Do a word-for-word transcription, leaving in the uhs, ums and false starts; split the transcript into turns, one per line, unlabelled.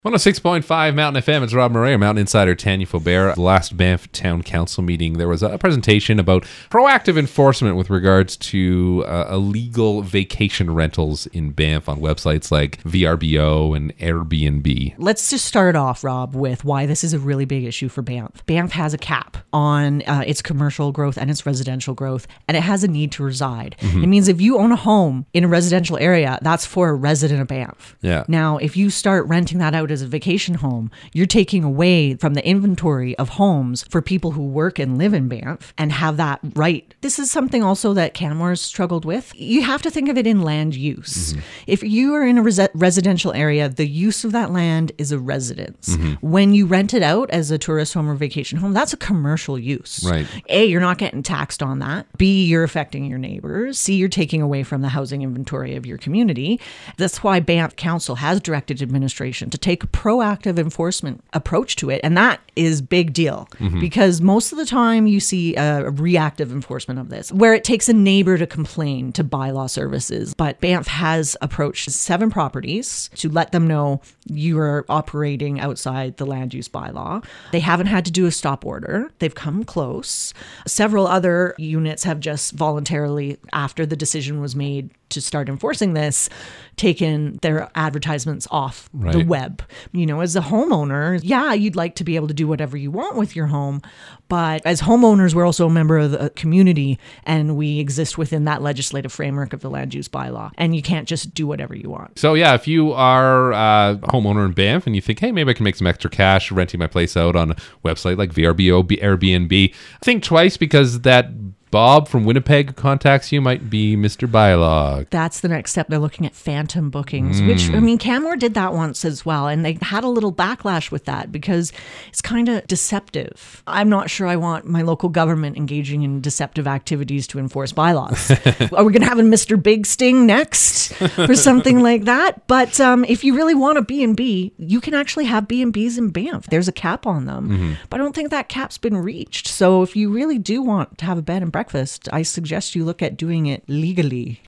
one oh six point five Mountain F M, it's Rob Murray, Mountain Insider Tanya Faubert. Last Banff Town Council meeting, there was a presentation about proactive enforcement with regards to uh, illegal vacation rentals in Banff on websites like V R B O and Airbnb.
Let's just start off, Rob, with why this is a really big issue for Banff. Banff has a cap on uh, its commercial growth and its residential growth, and it has a need to reside. Mm-hmm. It means if you own a home in a residential area, that's for a resident of Banff.
Yeah.
Now, if you start renting that out as a vacation home, you're taking away from the inventory of homes for people who work and live in Banff and have that right. This is something also that Canmore's struggled with. You have to think of it in land use. Mm-hmm. If you are in a res- residential area, the use of that land is a residence. Mm-hmm. When you rent it out as a tourist home or vacation home, that's a commercial use.
Right.
A, you're not getting taxed on that. B, you're affecting your neighbors. C, you're taking away from the housing inventory of your community. That's why Banff Council has directed administration to take a proactive enforcement approach to it. And that is big deal mm-hmm. because most of the time you see a reactive enforcement of this where it takes a neighbor to complain to bylaw services. But Banff has approached seven properties to let them know you are operating outside the land use bylaw. They haven't had to do a stop order. They've come close. Several other units have just voluntarily, after the decision was made to start enforcing this, taken their advertisements off
right.
the web. You know, as a homeowner, yeah, you'd like to be able to do whatever you want with your home. But as homeowners, we're also a member of the community and we exist within that legislative framework of the land use bylaw. And you can't just do whatever you want.
So yeah, if you are a homeowner in Banff and you think, hey, maybe I can make some extra cash renting my place out on a website like V R B O, Airbnb, think twice because that Bob from Winnipeg contacts you might be Mister Bylaw.
That's the next step. They're looking at phantom bookings,
mm.
which, I mean, Canmore did that once as well. And they had a little backlash with that because it's kind of deceptive. I'm not sure I want my local government engaging in deceptive activities to enforce bylaws. Are we going to have a Mister Big Sting next for something like that? But um, if you really want a B and B, you can actually have B and Bs in Banff. There's a cap on them. Mm-hmm. But I don't think that cap's been reached. So if you really do want to have a bed and breakfast, breakfast, I suggest you look at doing it legally.